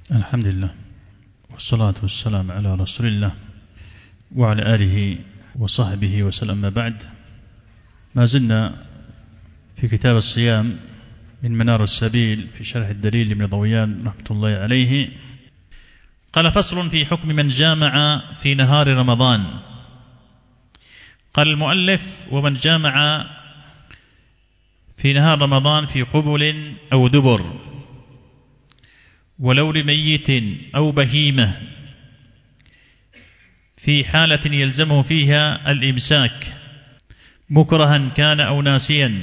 الحمد لله والصلاة والسلام على رسول الله وعلى آله وصحبه وسلم. ما بعد، ما زلنا في كتاب الصيام من منار السبيل في شرح الدليل لابن ضويان رحمة الله عليه. قال: فصل في حكم من جامع في نهار رمضان. قال المؤلف: ومن جامع في نهار رمضان في قبل أو دبر ولو لميت أو بهيمة في حالة يلزمه فيها الإمساك مكرها كان أو ناسيا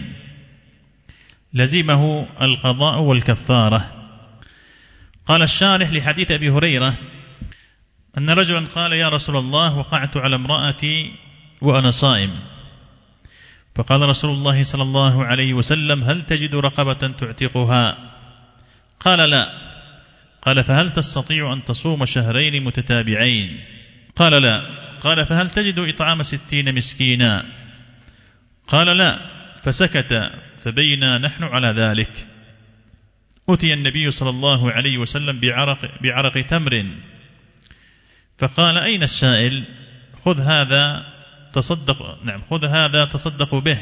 لزمه القضاء والكفارة. قال الشارح لحديث أبي هريرة أن رجلا قال: يا رسول الله، وقعت على امرأتي وأنا صائم. فقال رسول الله صلى الله عليه وسلم: هل تجد رقبة تعتقها؟ قال: لا. قال: فهل تستطيع أن تصوم شهرين متتابعين؟ قال: لا. قال: فهل تجد إطعام 60 مسكينا؟ قال: لا. فسكت. فبينا نحن على ذلك أتي النبي صلى الله عليه وسلم بعرق تمر فقال: أين السائل؟ خذ هذا تصدق به.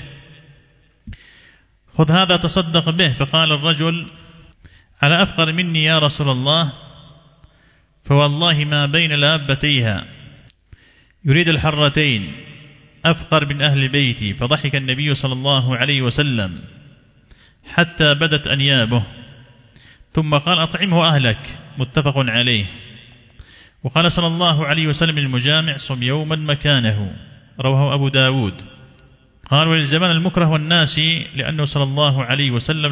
خذ هذا تصدق به. فقال الرجل: على أفقر مني يا رسول الله، فوالله ما بين لابتيها، يريد الحرتين، أفقر من أهل بيتي. فضحك النبي صلى الله عليه وسلم حتى بدت أنيابه، ثم قال: أطعمه أهلك. متفق عليه. وقال صلى الله عليه وسلم للمجامع: صم يوما مكانه. رواه أبو داود. قال: وللزمان المكره والناسي، لأنه صلى الله عليه وسلم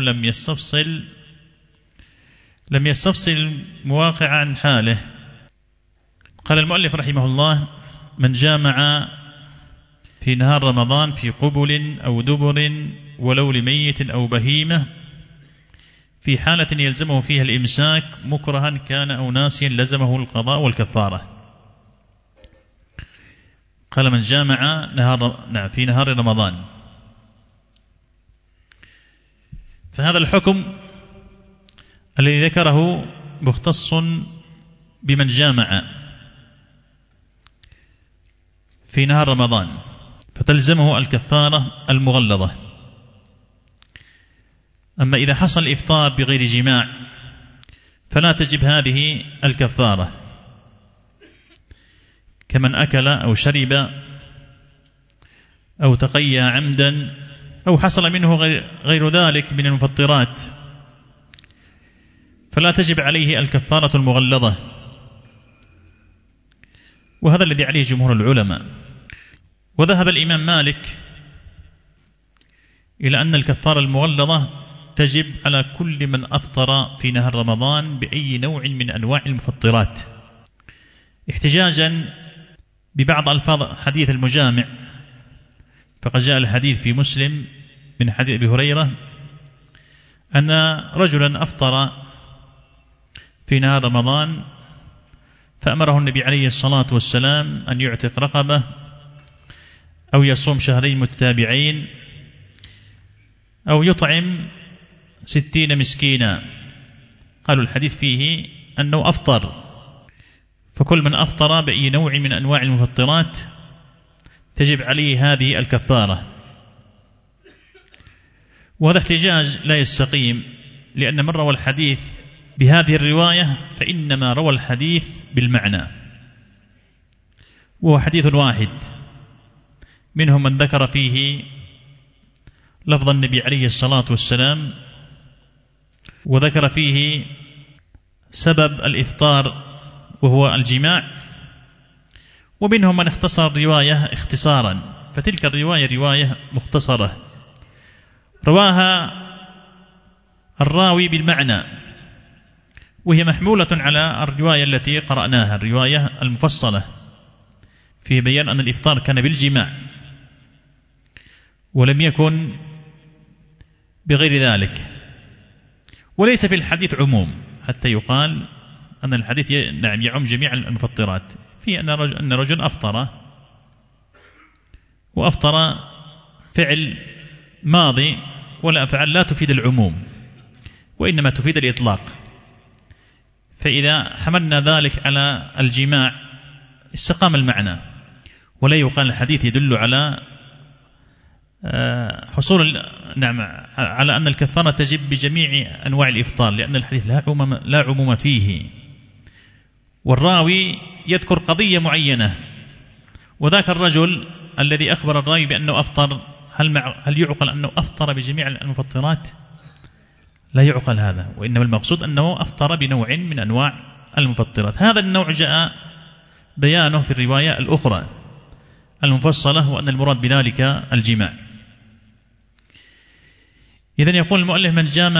لم يستفصل المواقع عن حاله. قال المؤلف رحمه الله: من جامع في نهار رمضان في قبل أو دبر ولو لميت أو بهيمة في حالة يلزمه فيها الإمساك مكرها كان أو ناسيا لزمه القضاء والكفارة. قال: من جامع في نهار رمضان. فهذا الحكم الذي ذكره مختص بمن جامع في نهار رمضان، فتلزمه الكفارة المغلظة. أما إذا حصل الإفطار بغير جماع فلا تجب هذه الكفارة، كمن أكل أو شرب أو تقيا عمدا أو حصل منه غير ذلك من المفطرات، فلا تجب عليه الكفارة المغلظة. وهذا الذي عليه جمهور العلماء. وذهب الإمام مالك إلى أن الكفارة المغلظة تجب على كل من أفطر في نهار رمضان بأي نوع من أنواع المفطرات، احتجاجا ببعض ألفاظ حديث المجامع. فقد جاء الحديث في مسلم من حديث أبي هريرة أن رجلا أفطر في نهار رمضان فأمره النبي عليه الصلاة والسلام أن يعتق رقبة أو يصوم شهرين متتابعين أو يطعم 60 مسكينا. قالوا الحديث فيه أنه أفطر، فكل من أفطر بأي نوع من أنواع المفطرات تجب عليه هذه الكفارة. وهذا احتجاج لا يستقيم، لأن من روى الحديث بهذه الرواية فإنما روى الحديث بالمعنى، وهو حديث واحد، منهم من ذكر فيه لفظ النبي عليه الصلاة والسلام وذكر فيه سبب الإفطار وهو الجماع، ومنهم من اختصر الرواية اختصارا، فتلك الرواية رواية مختصرة رواها الراوي بالمعنى، وهي محمولة على الرواية التي قرأناها، الرواية المفصلة في بيان أن الإفطار كان بالجماع ولم يكن بغير ذلك. وليس في الحديث عموم حتى يقال أن الحديث يعم جميع المفطرات، في أن رجل أفطر فعل ماضي، ولا أفعل لا تفيد العموم وإنما تفيد الإطلاق. فإذا حملنا ذلك على الجماع استقام المعنى، ولا يقال الحديث يدل على حصول على أن الكفارة تجب بجميع أنواع الإفطار، لأن الحديث لا عموم فيه، والراوي يذكر قضية معينة، وذاك الرجل الذي أخبر الراوي بأنه أفطر هل يعقل أنه أفطر بجميع المفطرات؟ لا يعقل هذا، وإنما المقصود أنه أفطر بنوع من أنواع المفطرات. هذا النوع جاء بيانه في الرواية الأخرى المفصلة، وأن المراد بذلك الجماع. إذن يقول المؤلف: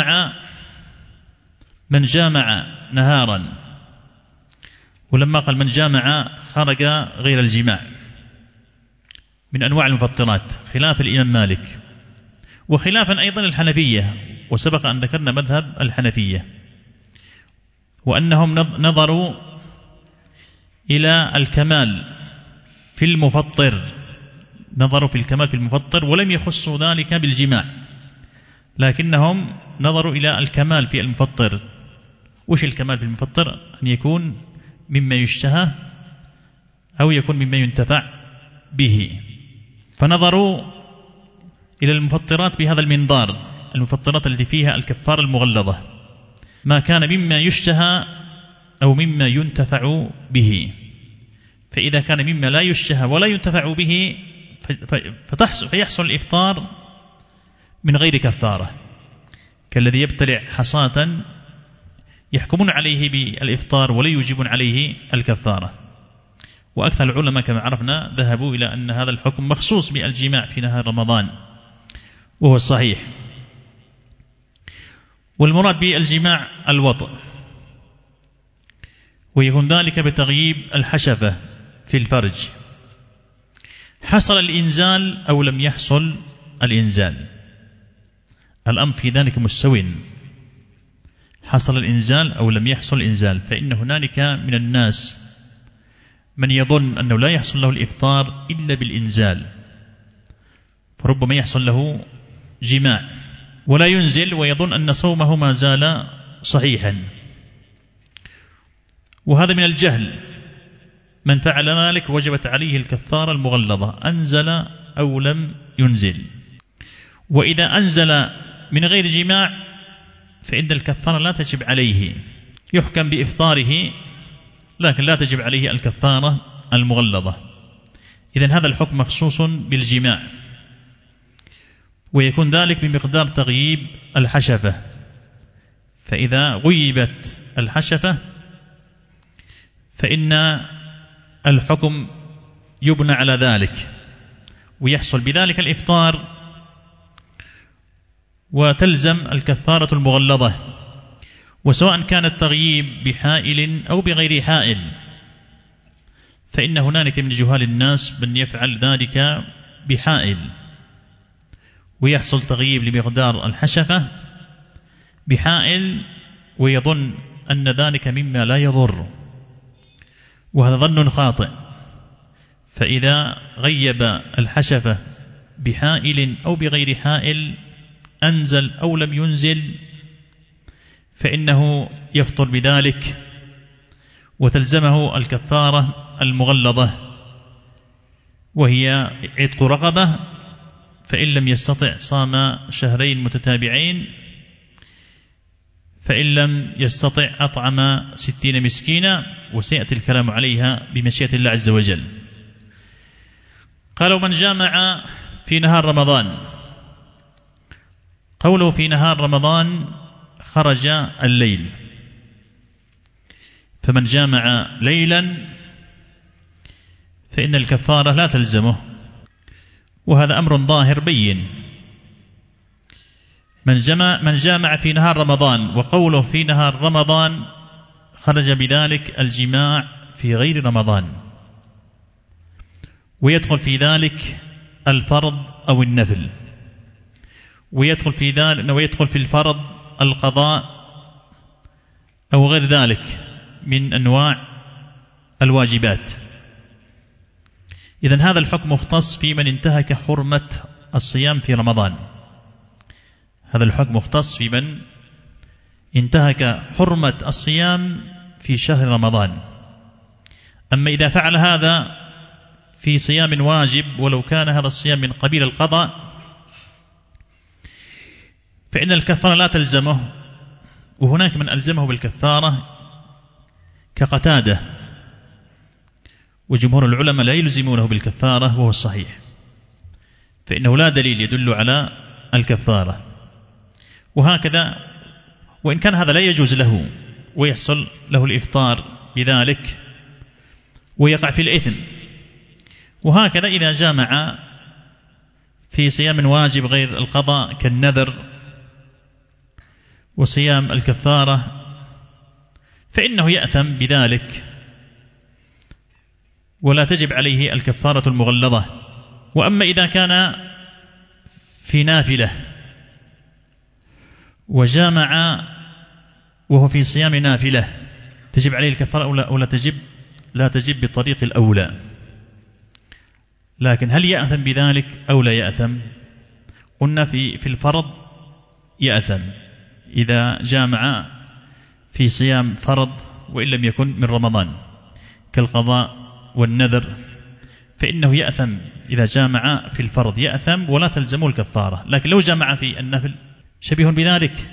من جامع نهارا، ولما قال من جامع خرج غير الجماع من أنواع المفطرات، خلاف الإمام مالك، وخلافا أيضا الحنفية، وسبق أن ذكرنا مذهب الحنفية، وأنهم نظروا إلى الكمال في المفطر، نظروا في الكمال في المفطر ولم يخصوا ذلك بالجماع، لكنهم نظروا إلى الكمال في المفطر. وش الكمال في المفطر؟ أن يكون مما يشتهى أو يكون مما ينتفع به، فنظروا إلى المفطرات بهذا المنظار، المفطرات التي فيها الكفارة المغلظة، ما كان مما يشتهى أو مما ينتفع به. فإذا كان مما لا يشتهى ولا ينتفع به فيحصل الإفطار من غير كفارة، كالذي يبتلع حصاة يحكمون عليه بالإفطار ولا يوجبون عليه الكفارة. وأكثر العلماء كما عرفنا ذهبوا إلى أن هذا الحكم مخصوص بالجماع في نهار رمضان، وهو الصحيح. والمراد بالجماع الوطء، ويكون ذلك بتغييب الحشفة في الفرج، حصل الإنزال أو لم يحصل الإنزال، الأمر في ذلك مستو، حصل الإنزال أو لم يحصل الإنزال. فإن هنالك من الناس من يظن أنه لا يحصل له الإفطار إلا بالإنزال، فربما يحصل له جماع ولا ينزل ويظن أن صومه ما زال صحيحا، وهذا من الجهل. من فعل ذلك وجبت عليه الكفارة المغلظة، أنزل أو لم ينزل. وإذا أنزل من غير جماع فإن الكفارة لا تجب عليه، يحكم بإفطاره لكن لا تجب عليه الكفارة المغلظة. إذن هذا الحكم مخصوص بالجماع، ويكون ذلك بمقدار تغييب الحشفة، فإذا غيبت الحشفة فإن الحكم يبنى على ذلك، ويحصل بذلك الإفطار، وتلزم الكفارة المغلظة، وسواء كان التغييب بحائل أو بغير حائل، فإن هنالك من جهال الناس من يفعل ذلك بحائل ويحصل تغييب لمقدار الحشفة بحائل ويظن أن ذلك مما لا يضر، وهذا ظن خاطئ. فإذا غيب الحشفة بحائل أو بغير حائل، أنزل أو لم ينزل، فإنه يفطر بذلك وتلزمه الكفارة المغلظة، وهي عتق رقبة، فإن لم يستطع صام شهرين متتابعين، فإن لم يستطع أطعم 60 مسكينا، وسيأتي الكلام عليها بمشيئة الله عز وجل. قالوا: من جامع في نهار رمضان، قوله في نهار رمضان خرج الليل، فمن جامع ليلا فإن الكفارة لا تلزمه، وهذا أمر ظاهر بين. من جامع في نهار رمضان، وقوله في نهار رمضان خرج بذلك الجماع في غير رمضان، ويدخل في ذلك الفرض أو النفل، ويدخل في الفرض القضاء أو غير ذلك من أنواع الواجبات. إذن هذا الحكم مختص في من انتهك حرمة الصيام في رمضان، هذا الحكم مختص في من انتهك حرمة الصيام في شهر رمضان. أما إذا فعل هذا في صيام واجب ولو كان هذا الصيام من قبيل القضاء فإن الكفارة لا تلزمه، وهناك من ألزمه بالكفارة كقتادة، وجمهور العلماء لا يلزمونه بالكفارة وهو الصحيح، فإنه لا دليل يدل على الكفارة. وهكذا وإن كان هذا لا يجوز له ويحصل له الإفطار بذلك ويقع في الإثم. وهكذا إذا جامع في صيام واجب غير القضاء كالنذر وصيام الكفارة فإنه يأثم بذلك ولا تجب عليه الكفارة المغلظة. وأما إذا كان في نافلة وجامع وهو في صيام نافلة تجب عليه الكفارة أو لا تجب؟ لا تجب بالطريق الأولى. لكن هل يأثم بذلك أو لا يأثم؟ قلنا في الفرض يأثم إذا جامع في صيام فرض وإن لم يكن من رمضان كالقضاء والنذر، فإنه يأثم إذا جامع في الفرض يأثم ولا تلزمه الكفارة. لكن لو جامع في النفل شبيه بذلك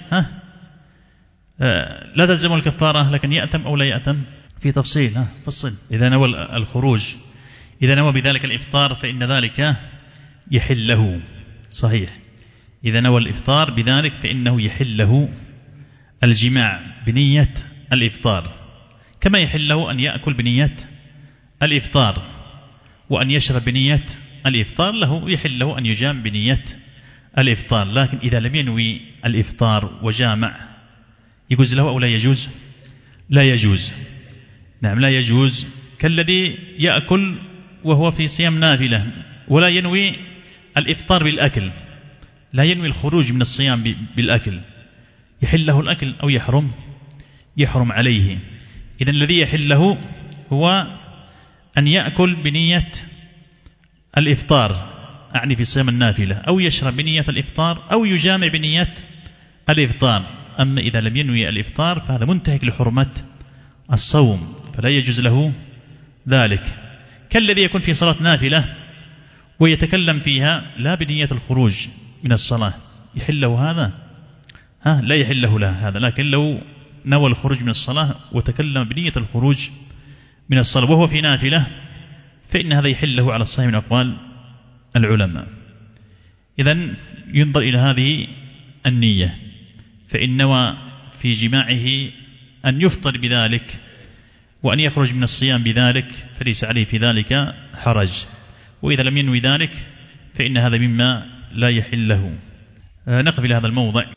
لا تلزمه الكفارة لكن يأثم أو لا يأثم في تفصيل فصل. إذا نوى الخروج، إذا نوى بذلك الإفطار فإن ذلك يحل له، صحيح. إذا نوى الإفطار بذلك فإنه يحل له الجماع بنية الإفطار، كما يحل له أن يأكل بنية الإفطار وأن يشرب بنية الإفطار، له يحل له أن يجامع بنية الإفطار. لكن إذا لم ينوي الإفطار وجامع يجوز له أو لا يجوز؟ لا يجوز. نعم لا يجوز، كالذي يأكل وهو في صيام نافلة ولا ينوي الإفطار بالأكل، لا ينوي الخروج من الصيام بالأكل، يحل له الأكل أو يحرم؟ يحرم عليه. إذن الذي يحل له هو أن يأكل بنية الإفطار، أعني في صيام النافلة، أو يشرب بنية الإفطار أو يجامع بنية الإفطار. أما إذا لم ينوي الإفطار فهذا منتهك لحرمة الصوم فلا يجوز له ذلك. كالذي يكون في صلاة نافلة ويتكلم فيها لا بنية الخروج من الصلاة، يحل له هذا؟ لا يحل له هذا. لكن لو نوى الخروج من الصلاة وتكلم بنية الخروج من الصلاة وهو في نافلة فإن هذا يحل له على الصحيح من أقوال العلماء. إذن ينظر إلى هذه النية، فإن نوى في جماعه أن يفطر بذلك وأن يخرج من الصيام بذلك فليس عليه في ذلك حرج، وإذا لم ينوي ذلك فإن هذا مما لا يحل له. نقف إلى هذا الموضع.